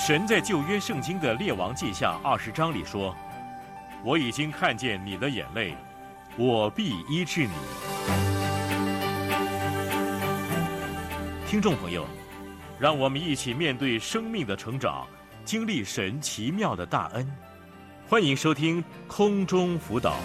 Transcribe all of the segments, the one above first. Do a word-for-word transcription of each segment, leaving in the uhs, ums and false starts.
神在旧约圣经的列王记下二十章里说：“我已经看见你的眼泪，我必医治你。”听众朋友，让我们一起面对生命的成长，经历神奇妙的大恩。欢迎收听空中辅导。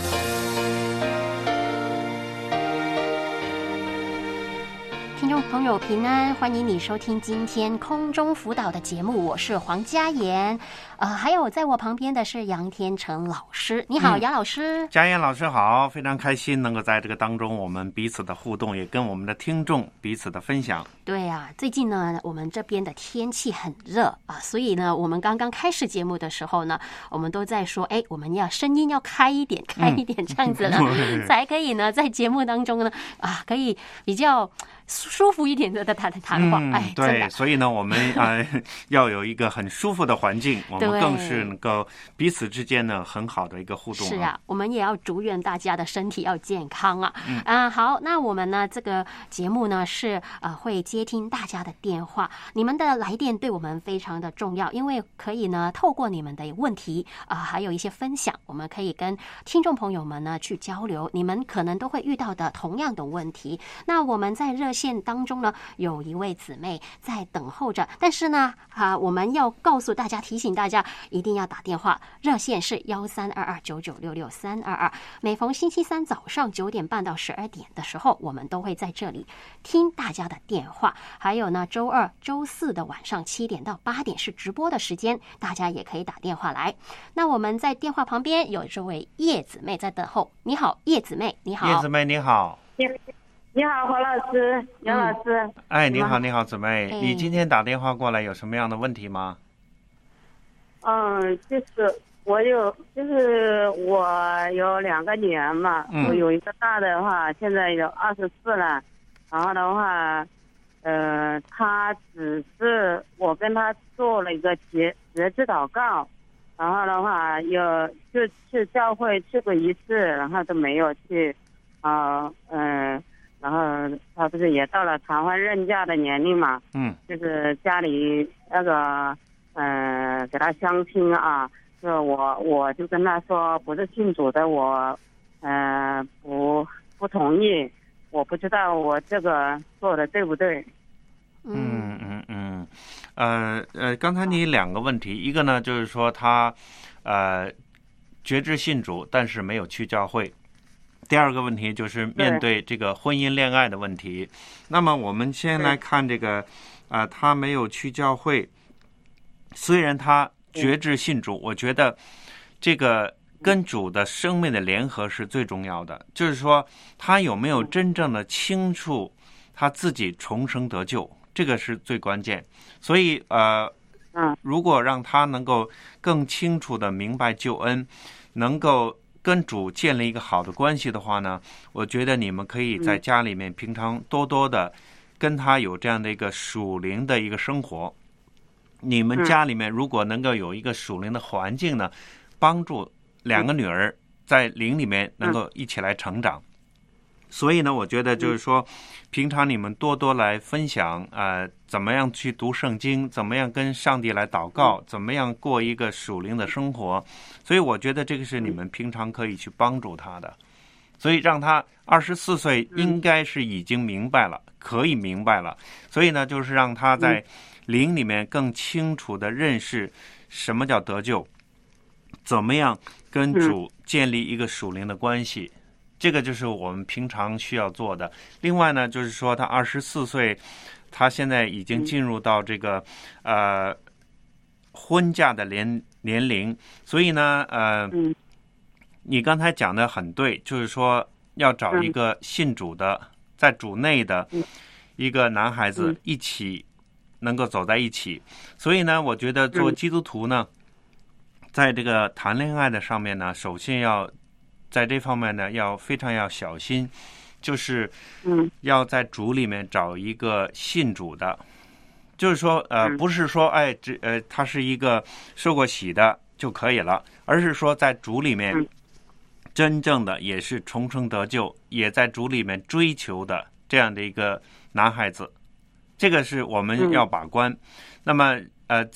听众朋友平安，欢迎你收听今天空中辅导的节目，我是黄嘉妍。呃，还有在我旁边的是杨天成老师，你好，嗯、杨老师。 嘉妍老师好，非常开心能够在这个当中，我们彼此的互动，也跟我们的听众彼此的分享。 对啊，最近呢，我们这边的天气很热啊，所以呢，我们刚刚开始节目的时候呢，我们都在说，哎，我们要声音要开一点，开一点，这样子呢，嗯、才可以呢，在节目当中呢，啊，可以比较舒服一点的谈谈话。嗯、哎， 对，所以呢，我们呃要有一个很舒服的环境，我们更是能够彼此之间呢很好的一个互动、啊。 是啊，我们也要祝愿大家的身体要健康啊。嗯啊，好，那我们呢这个节目呢是呃会接听大家的电话，你们的来电对我们非常的重要，因为可以呢透过你们的问题啊、呃，还有一些分享，我们可以跟听众朋友们呢去交流，你们可能都会遇到的同样的问题。那我们在热线当中呢，有一位姊妹在等候着，但是呢啊，我们要告诉大家，提醒大家一定要打电话，热线是幺三二二九九六六三二二。每逢星期三早上九点半到十二点的时候，我们都会在这里听大家的电话。还有呢，周二、周四的晚上七点到八点是直播的时间，大家也可以打电话来。那我们在电话旁边有这位叶姊妹在等候。你好，叶姊妹，你好。 叶姊妹，你好。 你好，黄老师，杨老师。 嗯、哎，你好，你好，姊妹，哎、你今天打电话过来有什么样的问题吗？ 嗯，就是我有，就是我有两个女儿嘛，嗯、我有一个大的话，现在有二十四了，然后的话，呃，她只是我跟她做了一个节节制祷告，然后的话有就去教会去过一次，然后都没有去，啊、呃，嗯、呃。然后他不是也到了偿还认嫁的年龄嘛？嗯，就是家里那个，呃，给他相亲啊，就我我就跟他说，不是信主的我，呃，不不同意，我不知道我这个做的对不对。 嗯嗯嗯，呃呃，刚才你两个问题，一个呢就是说他，呃，决志信主，但是没有去教会。第二个问题就是面对这个婚姻恋爱的问题。那么我们先来看这个，啊、呃，他没有去教会，虽然他决志信主，我觉得这个跟主的生命的联合是最重要的。就是说，他有没有真正的清楚他自己重生得救，这个是最关键。所以，呃，如果让他能够更清楚的明白救恩，能够跟主建立一个好的关系的话呢，我觉得你们可以在家里面平常多多的跟他有这样的一个属灵的一个生活。你们家里面如果能够有一个属灵的环境呢，帮助两个女儿在灵里面能够一起来成长。所以呢，我觉得就是说，平常你们多多来分享，呃，怎么样去读圣经，怎么样跟上帝来祷告，怎么样过一个属灵的生活。所以我觉得这个是你们平常可以去帮助他的。所以让他二十四岁应该是已经明白了，可以明白了。所以呢，就是让他在灵里面更清楚的认识什么叫得救，怎么样跟主建立一个属灵的关系。这个就是我们平常需要做的。另外呢，就是说他二十四岁，他现在已经进入到这个呃婚嫁的年年龄，所以呢，呃，你刚才讲的很对，就是说要找一个信主的，在主内的一个男孩子一起能够走在一起。所以呢，我觉得做基督徒呢，在这个谈恋爱的上面呢，首先要在这方面呢，要非常要小心，就是要在主里面找一个信主的，就是说，呃，不是说，哎，这呃，他是一个受过洗的就可以了，而是说在主里面真正的也是重生得救，也在主里面追求的这样的一个男孩子，这个是我们要把关。那么，呃，在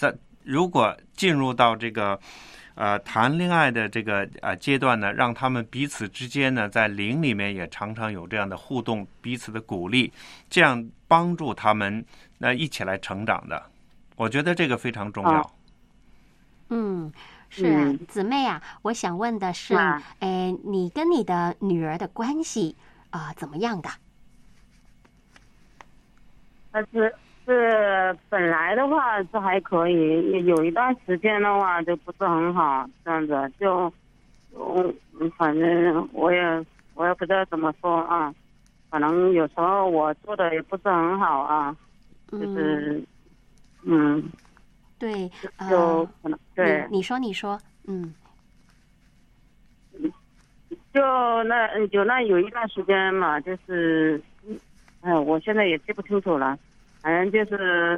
如果进入到这个呃谈恋爱的这个呃阶段呢，让他们彼此之间呢在灵里面也常常有这样的互动，彼此的鼓励，这样帮助他们呃一起来成长的。我觉得这个非常重要。 哦、嗯。是啊， 嗯、 姊妹啊，我想问的是， 啊、 哎，你跟你的女儿的关系啊、呃、怎么样的？ 但是是本来的话是还可以，有一段时间的话就不是很好，这样子就，嗯，反正我也我也不知道怎么说啊，可能有时候我做的也不是很好啊，就是，嗯。嗯对， 就可能对你，你说你说，嗯， 就那就那有一段时间嘛，就是，哎，我现在也记不清楚了，反正就是，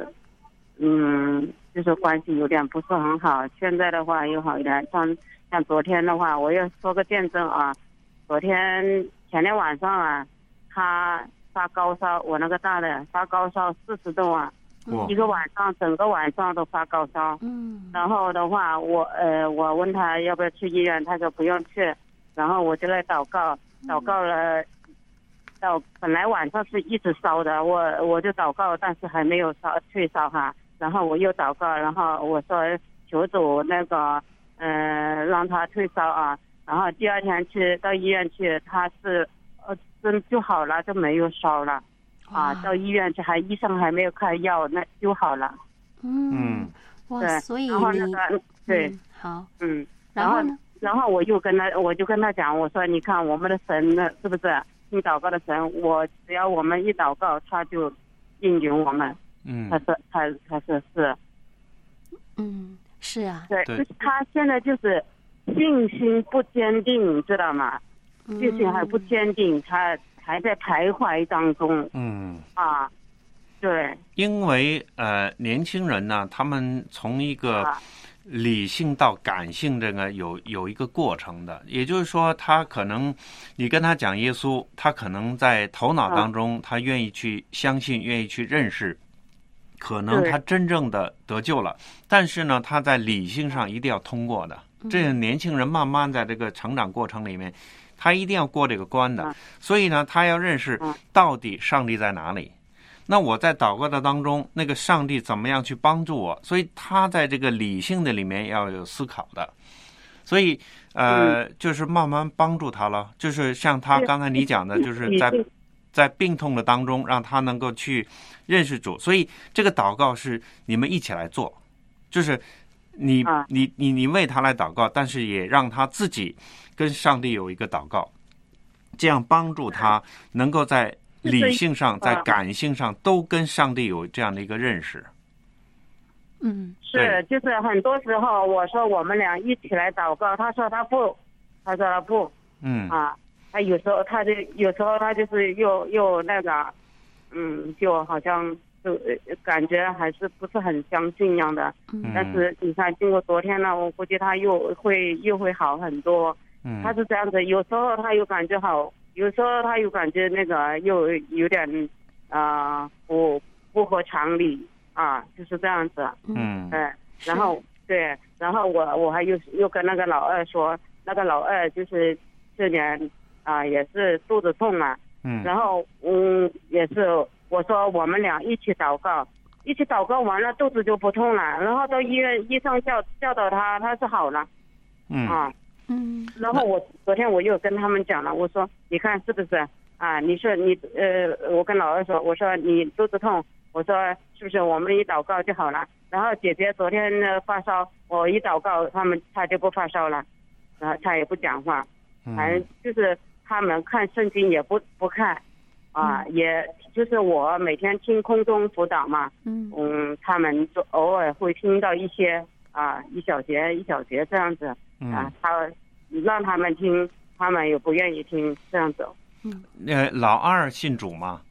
嗯，就是关系有点不是很好。现在的话又好一点，像像昨天的话，我要说个见证啊，昨天前天晚上啊，他发高烧，我那个大的发高烧四十度啊。一个晚上，整个晚上都发高烧。嗯，然后的话，我呃，我问他要不要去医院，他说不用去。然后我就来祷告，祷告了，到本来晚上是一直烧的，我我就祷告，但是还没有烧退烧哈。然后我又祷告，然后我说求主那个呃让他退烧啊。然后第二天去到医院去，他是呃真就好了，就没有烧了。啊，到医院去还医生还没有开药，那就好了。 嗯，哇，所以然后那个对、 嗯，好， 嗯， 然后呢？ 然后我又跟他，我就跟他讲，我说你看我们的神呢，是不是听祷告的神？我只要我们一祷告，他就应允我们。 嗯， 他说他他说是， 嗯，是啊， 对，就是他现在就是信心不坚定，你知道吗？信心还不坚定，他。还在徘徊当中。 嗯啊，对， 因为呃，年轻人呢，他们从一个理性到感性，这个有有一个过程的。也就是说，他可能你跟他讲耶稣，他可能在头脑当中，他愿意去相信，愿意去认识，可能他真正的得救了。但是呢，他在理性上一定要通过的。这个年轻人慢慢在这个成长过程里面。他一定要过这个关的，所以呢，他要认识到底上帝在哪里。那我在祷告的当中，那个上帝怎么样去帮助我？所以他在这个理性的里面要有思考的。所以呃，就是慢慢帮助他了。就是像他刚才你讲的，就是在在病痛的当中，让他能够去认识主。所以这个祷告是你们一起来做，就是你你你你为他来祷告，但是也让他自己。跟上帝有一个祷告，这样帮助他能够在理性上、在感性上都跟上帝有这样的一个认识。 嗯， 是，就是很多时候我说我们俩一起来祷告，他说他不，他说他不， 嗯啊，他有时候他就有时候他就是又又那个，嗯，就好像就感觉还是不是很相信一样的。嗯，但是你看，经过昨天呢，我估计他又会又会好很多。 嗯， 他是这样子，有时候他有感觉好，有时候他有感觉那个又有点啊、呃、不不合常理啊，就是这样子。 嗯， 对，然后对，然后我我还又又跟那个老二说，那个老二就是这年啊、呃、也是肚子痛嘛， 嗯， 然后嗯也是我说我们俩一起祷告，一起祷告完了肚子就不痛了，然后到医院医生叫教导他，他是好了。 嗯啊。 嗯， 然后我昨天我又跟他们讲了，我说你看是不是啊？你说你呃，我跟老二说，我说你肚子痛，我说是不是我们一祷告就好了？然后姐姐昨天呢发烧，我一祷告他们他就不发烧了，然后他也不讲话，反正就是他们看圣经也不不看，啊， 嗯、 也就是我每天听空中辅导嘛， 嗯嗯，他们就偶尔会听到一些啊一小节一小节这样子。啊，他让他们听，他们也不愿意听，这样子。 嗯， 呃，老二信主吗？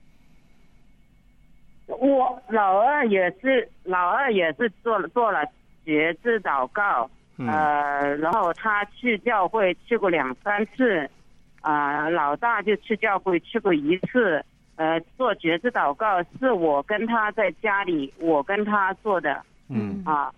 我老二也是，老二也是做了做了觉知祷告， 嗯、 呃，然后他去教会去过两三次，啊、呃，老大就去教会去过一次，呃，做觉知祷告是我跟他在家里，我跟他做的， 嗯啊。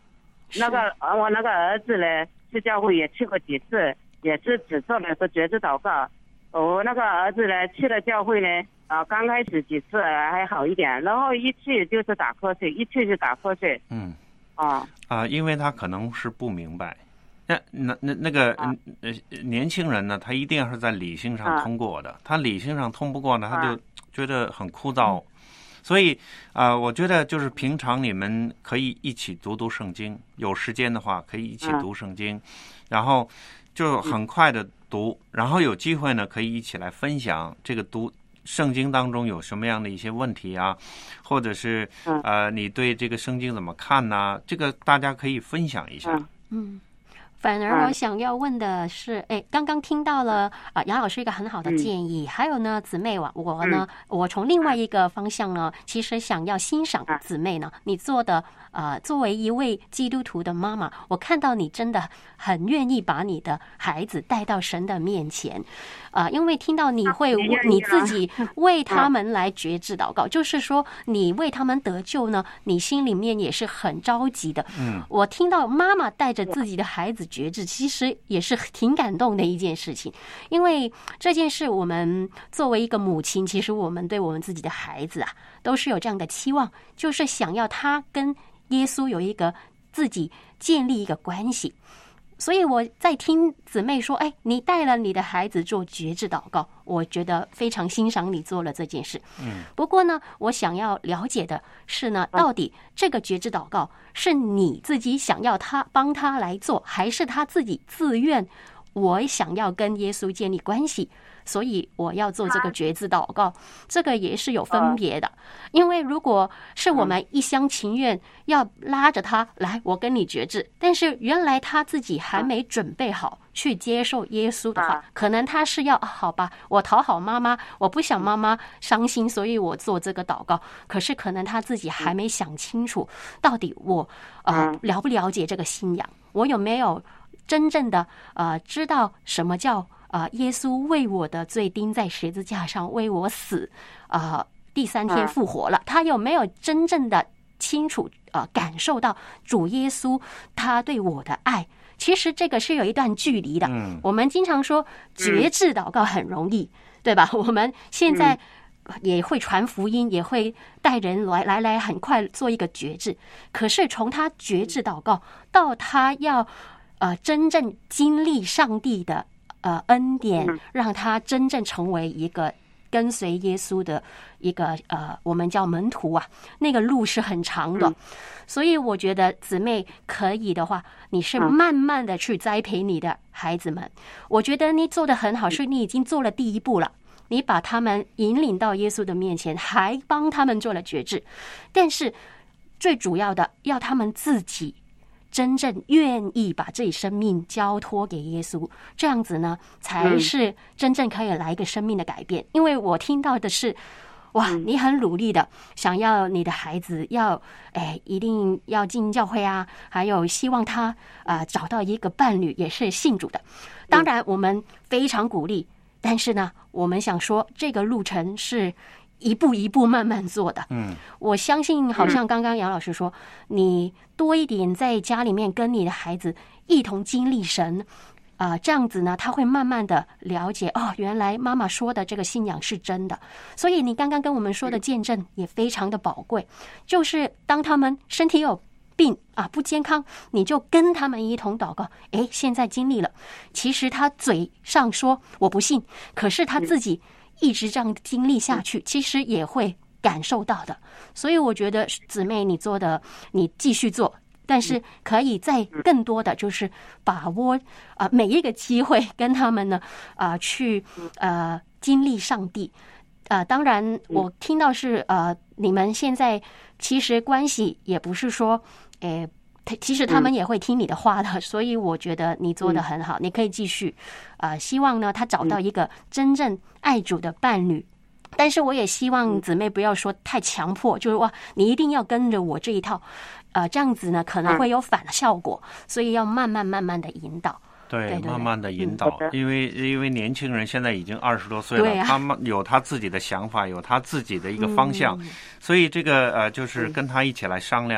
那个我那个儿子呢，去教会也去过几次，也是只做了个觉知祷告。我那个儿子呢，去了教会呢，啊，刚开始几次还好一点，然后一去就是打瞌睡，一去就打瞌睡。 嗯， 啊啊，因为他可能是不明白。那那那那个、 啊、 呃年轻人呢，他一定要是在理性上通过的，啊、他理性上通不过呢，他就觉得很枯燥。啊、所以啊、呃，我觉得就是平常你们可以一起读读圣经，有时间的话可以一起读圣经，啊、然后就很快的读，然后有机会呢可以一起来分享这个读圣经当中有什么样的一些问题啊，或者是呃你对这个圣经怎么看呢、啊？这个大家可以分享一下。 嗯。反而我想要问的是，哎，刚刚听到了啊、呃，杨老师一个很好的建议，嗯、还有呢，姊妹我我呢，嗯、我从另外一个方向呢，其实想要欣赏姊妹呢，你做的呃，作为一位基督徒的妈妈，我看到你真的很愿意把你的孩子带到神的面前，啊、呃，因为听到你会你自己为他们来决志祷告，就是说你为他们得救呢，你心里面也是很着急的。嗯，我听到妈妈带着自己的孩子觉志，其实也是挺感动的一件事情，因为这件事我们作为一个母亲，其实我们对我们自己的孩子啊，都是有这样的期望，就是想要他跟耶稣有一个自己建立一个关系。所以我在听姊妹说，哎，你带了你的孩子做觉志祷告，我觉得非常欣赏你做了这件事。嗯，不过呢，我想要了解的是呢，到底这个觉志祷告是你自己想要他帮他来做，还是他自己自愿？我想要跟耶稣建立关系，所以我要做这个觉志祷告，这个也是有分别的。因为如果是我们一厢情愿要拉着他来，我跟你觉志，但是原来他自己还没准备好去接受耶稣的话，可能他是要、啊、好吧，我讨好妈妈，我不想妈妈伤心，所以我做这个祷告。可是可能他自己还没想清楚，到底我呃了不了解这个信仰，我有没有真正的呃知道什么叫啊、呃、耶稣为我的罪钉在十字架上为我死，啊、呃、第三天复活了，他有没有真正的清楚呃感受到主耶稣他对我的爱？其实这个是有一段距离的。嗯，我们经常说觉志祷告很容易，对吧？我们现在也会传福音，也会带人来来来，很快做一个觉志。可是从他觉志祷告到他要呃，真正经历上帝的呃恩典，让他真正成为一个跟随耶稣的一个呃，我们叫门徒啊，那个路是很长的。所以我觉得姊妹可以的话，你是慢慢的去栽培你的孩子们。我觉得你做得很好，是你已经做了第一步了，你把他们引领到耶稣的面前，还帮他们做了觉志。但是最主要的，要他们自己真正愿意把自己生命交托给耶稣，这样子呢，才是真正可以来一个生命的改变。因为我听到的是，哇，你很努力的想要你的孩子要，哎，一定要进教会啊，还有希望他啊、呃、找到一个伴侣也是信主的。当然，我们非常鼓励，但是呢，我们想说这个路程是一步一步慢慢做的。嗯，我相信好像刚刚杨老师说，你多一点在家里面跟你的孩子一同经历神，啊、呃，这样子呢，他会慢慢的了解，哦，原来妈妈说的这个信仰是真的。所以你刚刚跟我们说的见证也非常的宝贵，就是当他们身体有病啊不健康，你就跟他们一同祷告。诶，现在经历了，其实他嘴上说我不信，可是他自己一直这样经历下去，其实也会感受到的。所以我觉得姊妹你做的，你继续做，但是可以再更多的就是把握啊、呃、每一个机会跟他们呢啊、呃、去呃经历上帝。呃，当然我听到是呃你们现在其实关系也不是说诶。其实他们也会听你的话的，所以我觉得你做得很好，你可以继续。呃，希望呢他找到一个真正爱主的伴侣，但是我也希望姊妹不要说太强迫，就是哇，你一定要跟着我这一套，呃，这样子呢可能会有反效果，所以要慢慢慢慢的引导。 对， 对对对慢慢的引导，嗯、因为因为年轻人现在已经二十多岁了，啊、他们有他自己的想法，有他自己的一个方向，嗯、所以这个呃，就是跟他一起来商量。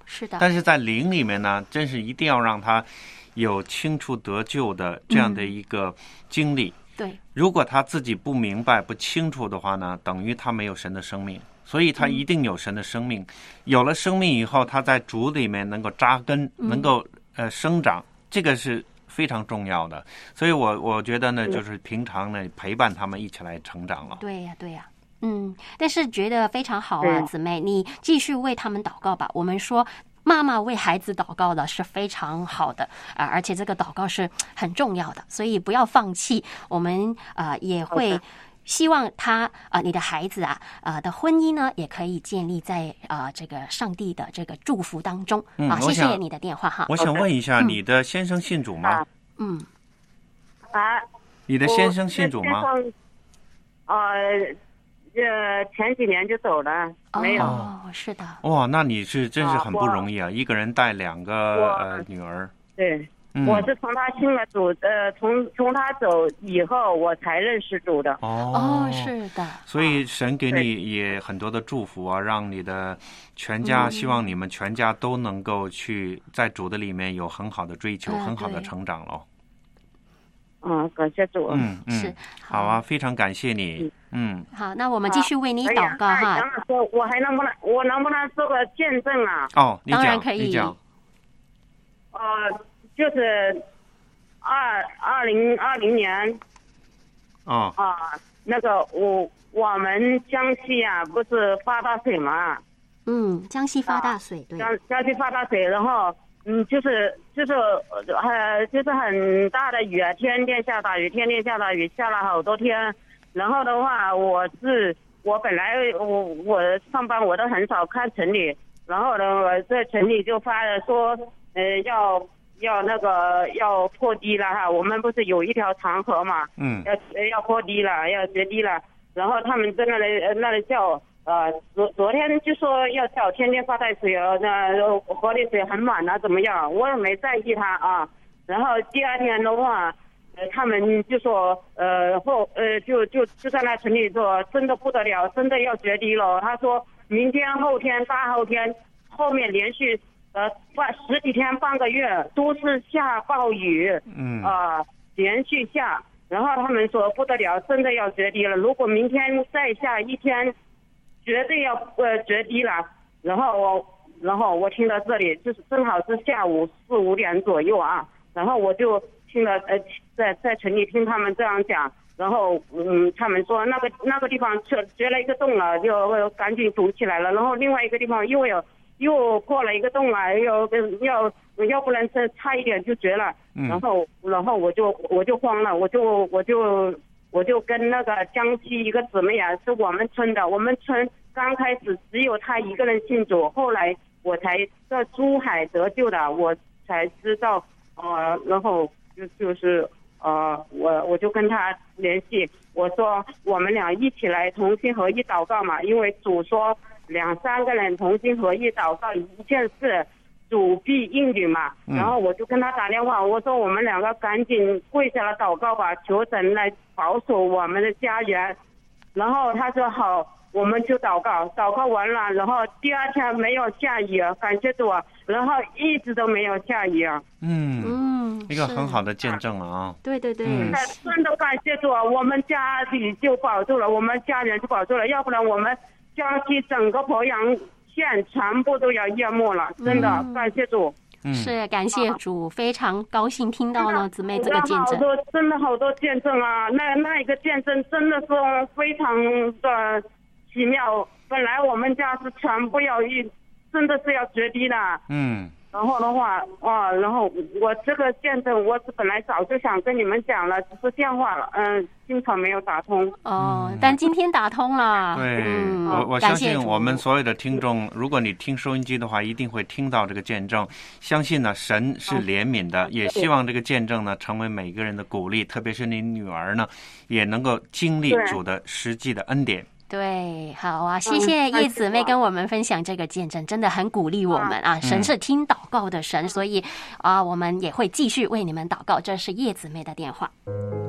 是的。 但是在灵里面呢，真是一定要让他有清楚得救的这样的一个经历。 嗯、对， 如果他自己不明白、不清楚的话呢，等于他没有神的生命。所以他一定有神的生命，嗯、有了生命以后，他在主里面能够扎根，嗯、能够呃生长，这个是非常重要的。所以我我觉得呢，就是平常呢陪伴他们一起来成长了。 对呀，对呀。嗯，但是觉得非常好啊，姊妹，你继续为他们祷告吧。我们说，妈妈为孩子祷告的是非常好的啊、呃，而且这个祷告是很重要的，所以不要放弃。我们啊、呃、也会希望他啊、呃，你的孩子啊啊、呃、的婚姻呢，也可以建立在啊、呃、这个上帝的这个祝福当中。 嗯、 啊，谢谢你的电话哈。 我想问一下，你的先生信主吗？ 嗯。 啊。 你的先生信主吗？ 呃。呃，前几年就走了，没有。 哦，是的。 哇，那你是真是很不容易啊！一个人带两个呃女儿。 对， 嗯、 我是从他信了主，呃，从从他走以后，我才认识主的。 哦， 哦，是的。 所以神给你也很多的祝福啊，让你的全家，嗯、希望你们全家都能够去在主的里面有很好的追求，呃、很好的成长咯。 嗯，感谢主。 嗯嗯， 是好啊，非常感谢你。嗯， 好，那我们继续为你祷告哈。 杨老师，我还能不能，我能不能做个见证啊？ 哦，你讲， 当然可以。 你讲。 呃，就是二二零二零年。 哦。 啊，那个我我们江西啊，不是发大水嘛？ 嗯，江西发大水，对。 江江西发大水，然后。嗯，就是就是呃，就是很大的雨啊，天天下大雨，天天下大雨，下了好多天。然后的话，我是我本来我我上班我都很少看城里，然后呢，我在城里就发了说，呃，要要那个要破堤了哈，我们不是有一条长河嘛， 嗯， 要要破堤了，要决堤了。然后他们在那里那里叫。呃，昨昨天就说要叫天天发大水哦，那河里水很满啊，怎么样？我也没在意他啊。然后第二天的话，呃，他们就说，呃后呃就就就在那城里说，真的不得了，真的要决堤了。他说明天、后天、大后天，后面连续呃半十几天、半个月都是下暴雨， 嗯啊、呃，连续下。然后他们说不得了，真的要决堤了。如果明天再下一天。绝对要呃决堤了，然后我然后我听到这里就是正好是下午四五点左右啊，然后我就听了呃在在城里听他们这样讲，然后嗯他们说那个那个地方掘掘了一个洞了，就赶紧堵起来了，然后另外一个地方又有又破了一个洞了，要要要不然这差一点就绝了，然后然后我就我就慌了，我就我就。我就跟那个江西一个姊妹啊，是我们村的，我们村刚开始只有她一个人信主，后来我才在珠海得救的，我才知道，呃，然后就就是呃，我我就跟她联系，我说我们俩一起来同心合意祷告嘛，因为主说两三个人同心合意祷告一件事。主必应允嘛，然后我就跟他打电话，我说我们两个赶紧跪下来祷告吧，求神来保守我们的家园。然后他说好，我们就祷告，祷告完了，然后第二天没有下雨，感谢主，然后一直都没有下雨。 嗯嗯，一个很好的见证了啊！ 对对对， 嗯、 真的感谢主，我们家里就保住了，我们家人就保住了，要不然我们江西整个鄱阳县全部都要淹没了，真的、嗯、感谢主。 是感谢主、啊，非常高兴听到呢姊妹这个见证。 好多真的好多见证啊，那那一个见证真的是非常的奇妙。本来我们家是全部要一，真的是要决堤的。嗯。然后的话，哇，然后我这个见证，我是本来早就想跟你们讲了，只是电话了，嗯，经常没有打通。 哦，但今天打通了。 对，嗯、我我相信我们所有的听众，如果你听收音机的话，一定会听到这个见证。相信呢，神是怜悯的，哦、也希望这个见证呢，成为每个人的鼓励，特别是你女儿呢，也能够经历主的实际的恩典。 对，好啊，谢谢叶姊妹跟我们分享这个见证，真的很鼓励我们啊！神是听祷告的神，所以啊，我们也会继续为你们祷告。这是叶姊妹的电话。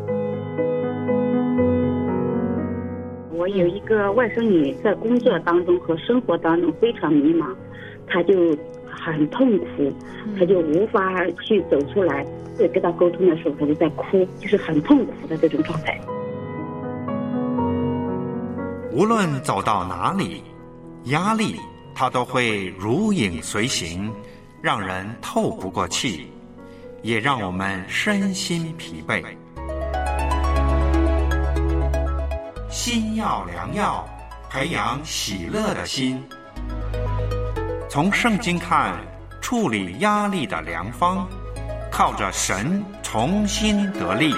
我有一个外甥女，在工作当中和生活当中非常迷茫，她就很痛苦，他就无法去走出来。对，跟他沟通的时候，他就在哭，就是很痛苦的这种状态。 无论走到哪里，压力它都会如影随形，让人透不过气，也让我们身心疲惫。心药良药，培养喜乐的心。从圣经看，处理压力的良方，靠着神重新得力。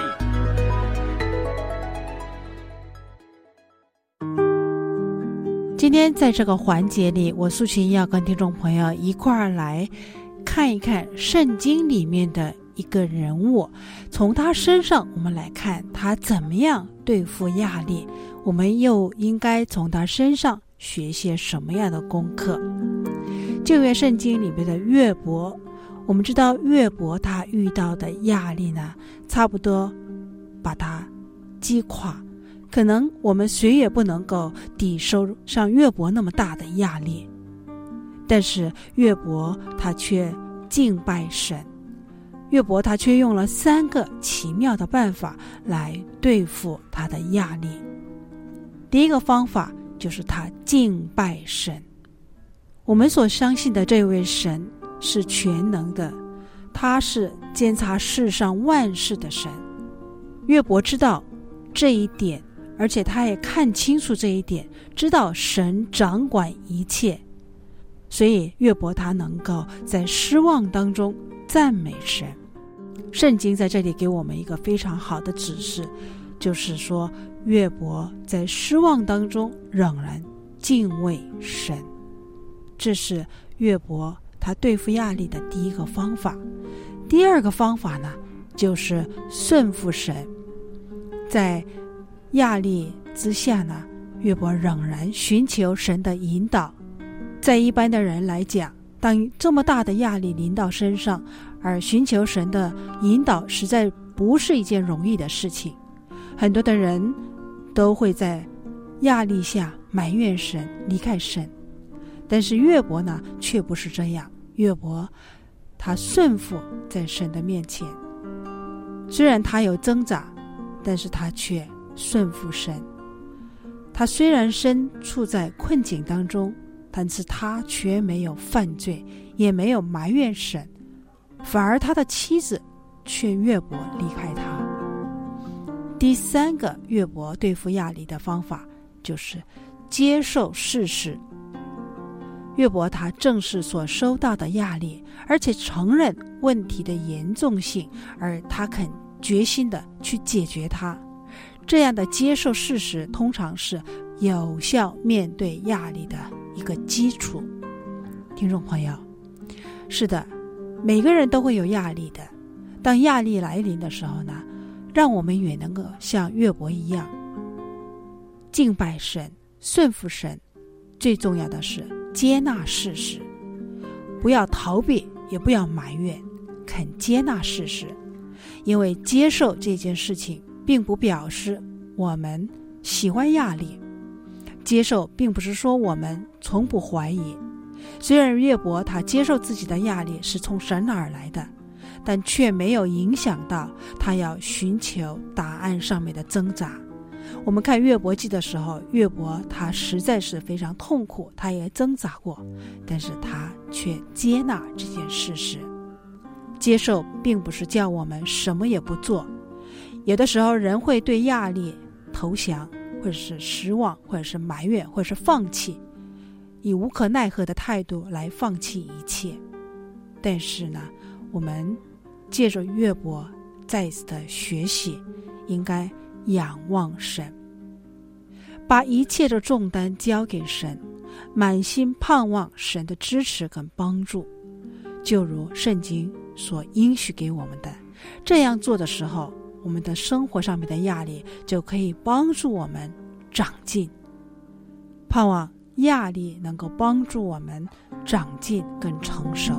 今天在这个环节里，我素琴要跟听众朋友一块儿来看一看圣经里面的一个人物，从他身上我们来看他怎么样对付压力，我们又应该从他身上学些什么样的功课。旧约圣经里面的约伯，我们知道约伯他遇到的压力呢，差不多把他击垮，可能我们谁也不能够抵受像约伯那么大的压力，但是约伯他却敬拜神，约伯他却用了三个奇妙的办法来对付他的压力。第一个方法就是他敬拜神。我们所相信的这位神是全能的，他是监察世上万事的神。约伯知道这一点，而且他也看清楚这一点，知道神掌管一切，所以约伯他能够在失望当中赞美神。圣经在这里给我们一个非常好的指示，就是说约伯在失望当中仍然敬畏神。这是约伯他对付压力的第一个方法。第二个方法呢，就是顺服神。在压力之下呢，约伯仍然寻求神的引导。在一般的人来讲，当这么大的压力临到身上，而寻求神的引导实在不是一件容易的事情。很多的人都会在压力下埋怨神，离开神。但是约伯呢，却不是这样。约伯他顺服在神的面前，虽然他有挣扎，但是他却顺服神。他虽然身处在困境当中，但是他却没有犯罪，也没有埋怨神，反而他的妻子劝约伯离开他。第三个约伯对付压力的方法就是接受事实。约伯他正视所收到的压力，而且承认问题的严重性，而他肯决心的去解决它。这样的接受事实通常是有效面对压力的一个基础。听众朋友，是的，每个人都会有压力的。当压力来临的时候呢，让我们也能够像约伯一样敬拜神，顺服神。最重要的是接纳事实，不要逃避，也不要埋怨，肯接纳事实。因为接受这件事情并不表示我们喜欢压力，接受并不是说我们从不怀疑。虽然约伯他接受自己的压力是从神而来的，但却没有影响到他要寻求答案上面的挣扎。我们看约伯记的时候，约伯他实在是非常痛苦，他也挣扎过，但是他却接纳这件事实。接受并不是叫我们什么也不做，有的时候人会对压力投降，或者是失望，或者是埋怨，或者是放弃，以无可奈何的态度来放弃一切。但是呢，我们借着约伯再一次的学习，应该仰望神，把一切的重担交给神，满心盼望神的支持跟帮助，就如圣经所应许给我们的。这样做的时候，我们的生活上面的压力就可以帮助我们长进。盼望压力能够帮助我们长进跟成熟。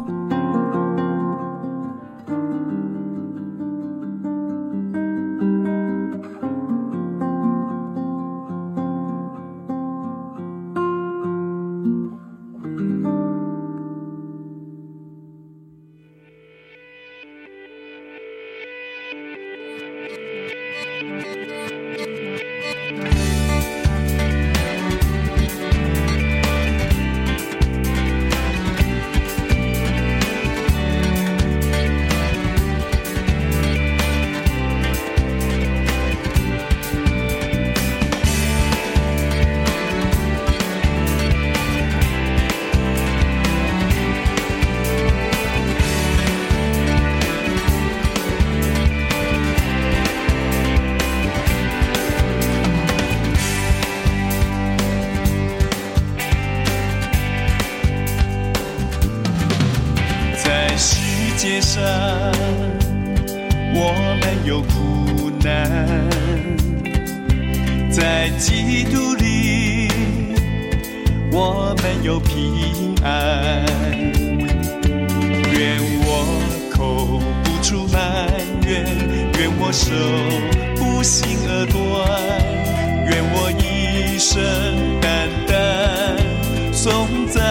界上我们有苦难，在基督里我们有平安。愿我口不出埋怨，愿我手不行而断，愿我一生单单颂赞。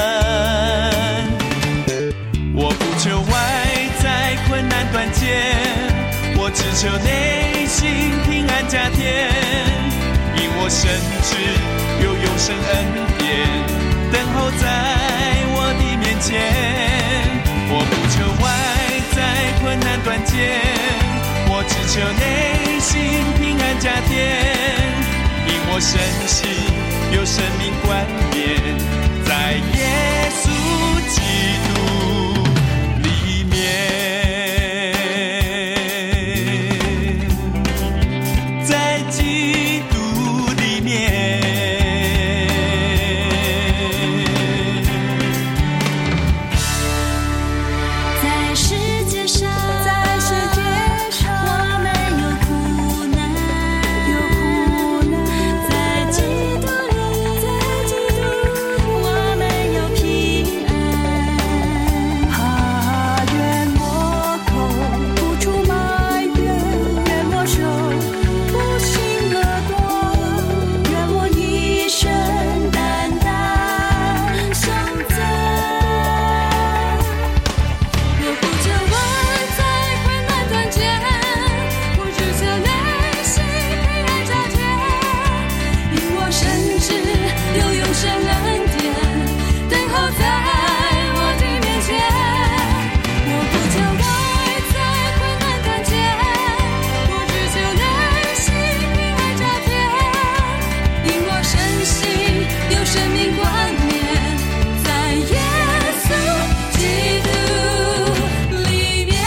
我不求外在困难断绝，我只求内心平安加添。因我深知有永生恩典等候在我的面前。我不求外在困难断绝，我只求内心平安加添。因我深信有生命冠冕在耶稣基督里面，在基督里面。 在世界上，在世界上，我们有苦难，有苦难。在基督里，在基督里，我们有平安。啊，愿我口不出埋怨，愿我手不行恶断，愿我一生单单颂赞。我不求外在困难断绝，我只求内心平安加添。因我深知有永生恩典等候在我的面前。我不求外在困难断绝，我只求内心平安加添。因我深信有生命冠冕在耶稣基督里面。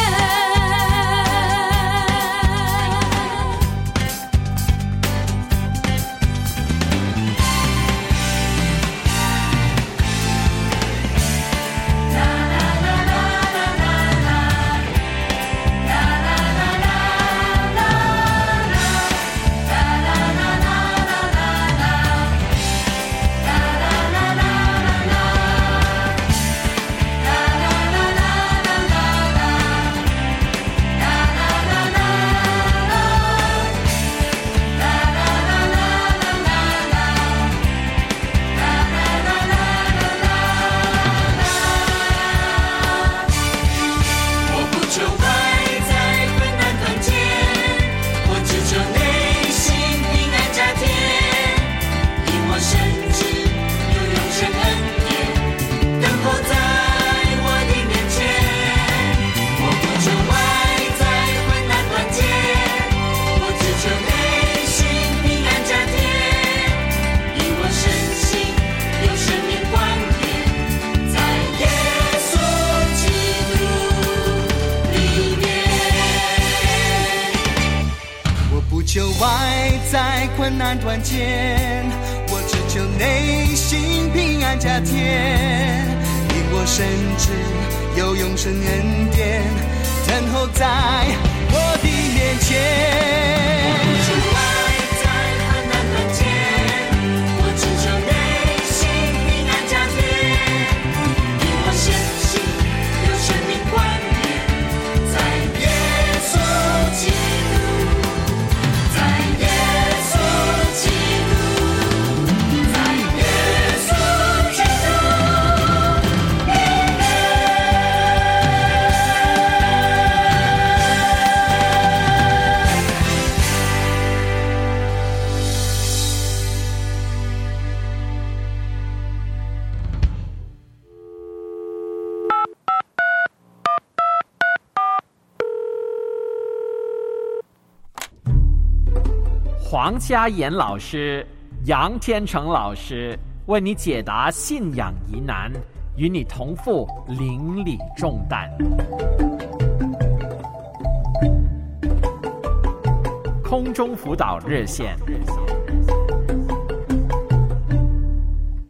我不求外在困难断绝，我只求内心平安加添。因我深知有永生恩典等候在我的面前。我不求外在困难断绝，我只求内心平安加添。因我深信有生命冠冕在耶稣基督里面。 我不求外在困难断绝，我只求内心平安加添。因我深知有永生恩典等候在我的面前。我不求外在困难断绝，我只求内心平安加添。因我深信有生命冠冕在耶稣基督，在耶稣基督，在耶稣基督里面。 黄家妍老师、杨天成老师为你解答信仰疑难，与你同负邻里重担。空中辅导热线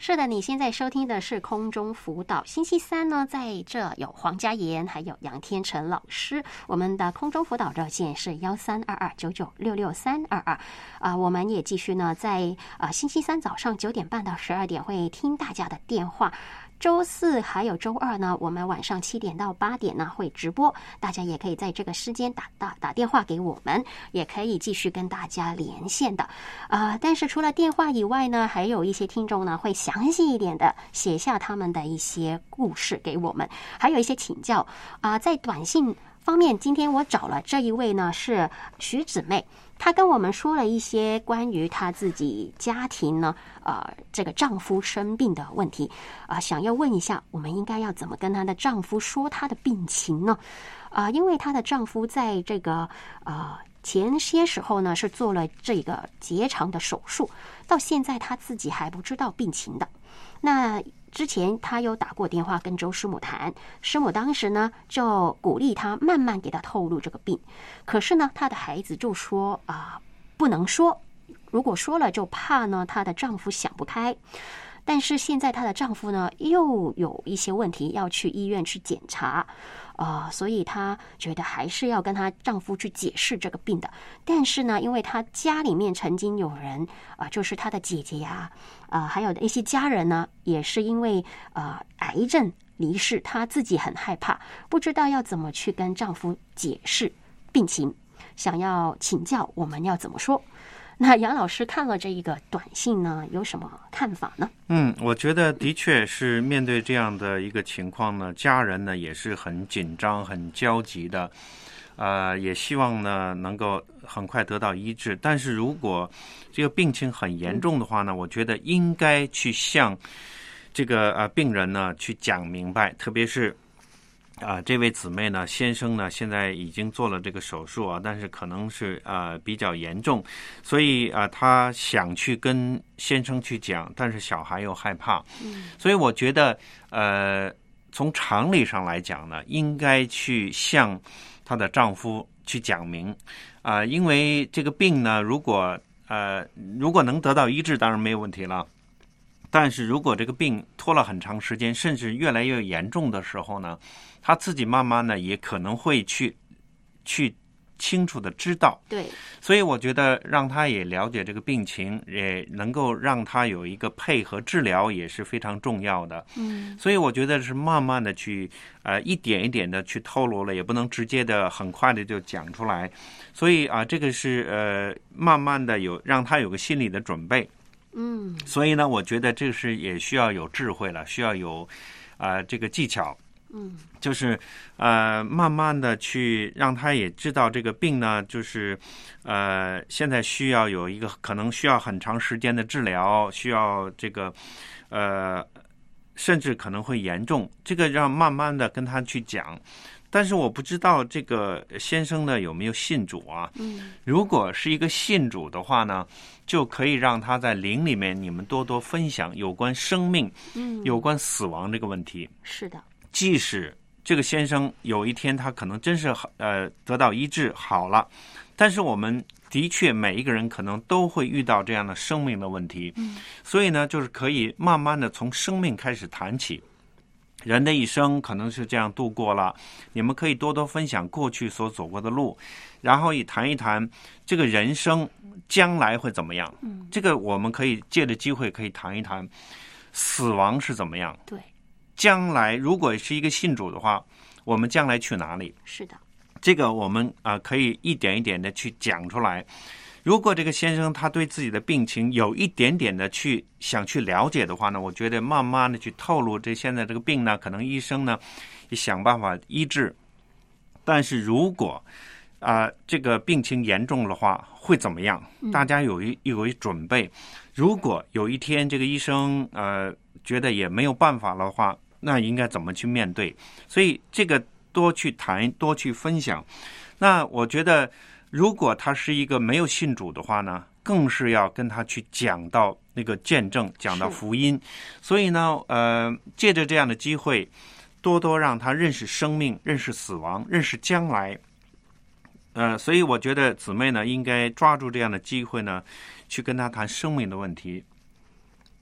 是的，你现在收听的是空中辅导。星期三呢，在这有黄嘉妍还有杨天成老师。我们的空中辅导热线是幺三二二九九六六三二二啊。我们也继续呢，在啊星期三早上九点半到十二点会听大家的电话。周四还有周二呢，我们晚上七点到八点呢会直播，大家也可以在这个时间打打打电话给我们，也可以继续跟大家连线的啊、呃。但是除了电话以外呢，还有一些听众呢会详细一点的写下他们的一些故事给我们，还有一些请教啊、呃。在短信方面，今天我找了这一位呢是徐姊妹。她跟我们说了一些关于她自己家庭呢，呃，这个丈夫生病的问题，啊、呃，想要问一下，我们应该要怎么跟她的丈夫说她的病情呢？啊、呃，因为她的丈夫在这个呃前些时候呢是做了这个结肠的手术，到现在她自己还不知道病情的。那之前他有打过电话跟周师母谈，师母当时呢就鼓励他慢慢给他透露这个病，可是呢他的孩子就说啊、呃、不能说，如果说了就怕呢她的丈夫想不开。但是现在她的丈夫呢又有一些问题要去医院去检查，啊、呃，所以她觉得还是要跟她丈夫去解释这个病的。但是呢，因为她家里面曾经有人啊、呃，就是她的姐姐呀，啊、呃，还有一些家人呢，也是因为呃癌症离世，她自己很害怕，不知道要怎么去跟丈夫解释病情，想要请教我们要怎么说。那杨老师看了这一个短信呢，有什么看法呢？ 嗯，我觉得的确是面对这样的一个情况呢，家人呢也是很紧张、很焦急的，呃，也希望呢能够很快得到医治。但是如果这个病情很严重的话呢，我觉得应该去向这个呃病人呢去讲明白，特别是。啊、呃，这位姊妹呢，先生呢，现在已经做了这个手术啊，但是可能是呃比较严重，所以啊、呃，他想去跟先生去讲，但是小孩又害怕，嗯，所以我觉得呃，从常理上来讲呢，应该去向她的丈夫去讲明啊、呃，因为这个病呢，如果呃如果能得到医治，当然没有问题了。但是如果这个病拖了很长时间，甚至越来越严重的时候呢，他自己慢慢呢也可能会去去清楚的知道。 对， 所以我觉得让他也了解这个病情，也能够让他有一个配合治疗，也是非常重要的。嗯，所以我觉得是慢慢的去呃一点一点的去透露了，也不能直接的很快的就讲出来。所以啊、呃，这个是呃慢慢的有让他有个心理的准备。嗯，所以呢，我觉得这是也需要有智慧了，需要有，呃，这个技巧。嗯，就是呃，慢慢的去让他也知道这个病呢，就是呃，现在需要有一个可能需要很长时间的治疗，需要这个呃，甚至可能会严重。这个让慢慢的跟他去讲。但是我不知道这个先生呢有没有信主啊？嗯，如果是一个信主的话呢，就可以让他在灵里面，你们多多分享有关生命、嗯，有关死亡这个问题。 是的， 即使这个先生有一天他可能真是呃得到医治好了，但是我们的确每一个人可能都会遇到这样的生命的问题。嗯，所以呢，就是可以慢慢的从生命开始谈起。人的一生可能是这样度过了，你们可以多多分享过去所走过的路，然后也谈一谈这个人生将来会怎么样。嗯，这个我们可以借着机会可以谈一谈死亡是怎么样。 对， 将来如果是一个信主的话，我们将来去哪里？ 是的， 这个我们啊、呃、可以一点一点的去讲出来。如果这个先生他对自己的病情有一点点的去想去了解的话呢，我觉得慢慢的去透露这现在这个病呢，可能医生呢也想办法医治。但是如果啊、呃、这个病情严重的话会怎么样？大家有一有一准备。如果有一天这个医生呃觉得也没有办法的话，那应该怎么去面对？所以这个多去谈，多去分享。那我觉得如果他是一个没有信主的话呢，更是要跟他去讲到那个见证，讲到福音。所以呢，呃，借着这样的机会，多多让他认识生命，认识死亡，认识将来。呃，所以我觉得姊妹呢，应该抓住这样的机会呢，去跟他谈生命的问题。